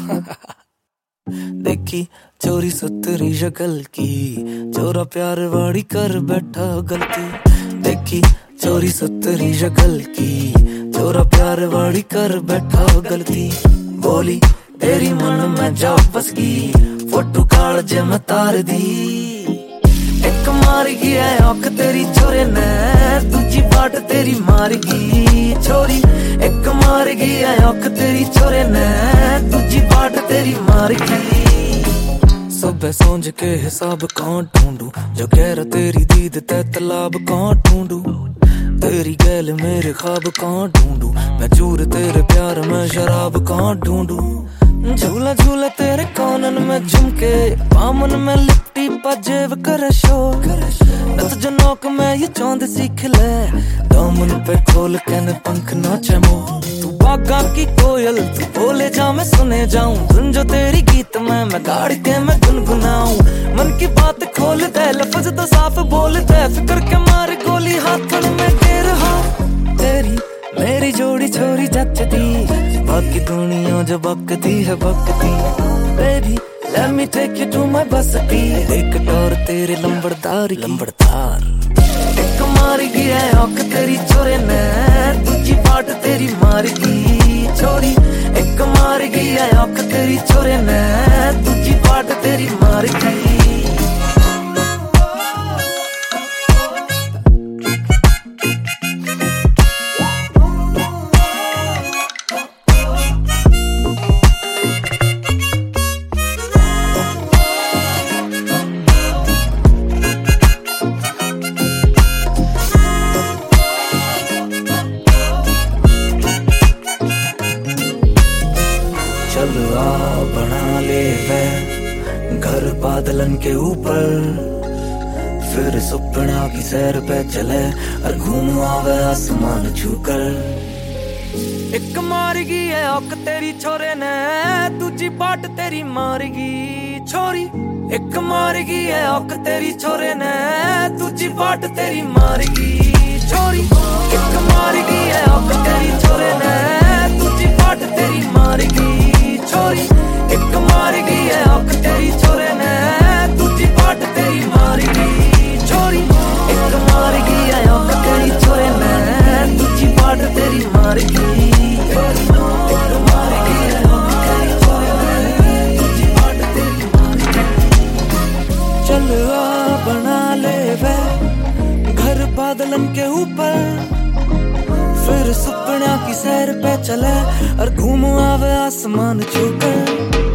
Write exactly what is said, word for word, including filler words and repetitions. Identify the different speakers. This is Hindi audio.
Speaker 1: देखी चोरी सुतरी शक्ल की, चोरा प्यार वाड़ी कर बैठा गलती। देखी चोरी सुतरी शक्ल की, चोरा प्यार वाड़ी कर बैठा गलती। बोली तेरी मन में जा बस गई, फोटो काल जे मैं तार दी। एक मार गई है औख तेरी छोरे ने, दूजी बाट तेरी मार गई छोरी। एक मार गई है औख तेरी छोरे ने, दूजी बाट तेरी मार गई। सुबह सोच के हिसाब कौन ढूंढू, जो कह रहा तेरी दीद ते तालाब कौन ढूंढू। तेरी गैल मेरे ख्वाब कौन ढूंढू, मैं चूर तेरे प्यार में शराब कौन ढूंढू। झूला झूला तेरे कानन में झुमके, पामन में लिपटी पजेब करे शोर। नत जनोक में ये चौंद सीख ले, दामन पे खोल के न पंख नाचे मोर। तू बागा की कोयल तू बोले जा मैं सुने जाऊं, धुन जो तेरी गीत में मैं गाड़ के मैं गुनगुनाऊं। मन की बात खोल दे, लफ्ज तो साफ बोल दे, फिक्र के मार गोली हाथन में दे रहा। तेरी मेरी जोड़ी छोरी जचती, बाकी दुनिया जो बकती है बकती। Baby let me take you to my बसती, एक टोर तेरे लंबड़दार लंबड़दार। एक मार गई है औख तेरी छोरे ने, दूजी बाट तेरी मार गई छोरी। एक मार गई है औख तेरी छोरे ने, दूजी बाट तेरी मार गई। चल आ बना ले वे घर बादलन के ऊपर, फिर सुपना की सैर पे चले और घूम आवे आसमान छूकर। एक मार गई है औख तेरी छोरे ने, दूजी बाट तेरी मार गई छोरी। एक मार गई है औख तेरी छोरे ने, दूजी बाट तेरी मार गई छोरी। एक मार गई है औख तेरी छोरे ने, दूजी बाट तेरी मार गई छोरी। एक मार गई है औख तेरी छोरे ने, दूजी बाट तेरी मार गई छोरी। एक मार गई है औख तेरी छोरे ने, दूजी बाट तेरी मार गई। एक मार गई है औख तेरी छोरे ने, दूजी बाट तेरी मार गई। चल आ बना ले वे घर बादलन के ऊपर, फिर सुपना की सैर पे चले और घूम आवे आसमान छूकर।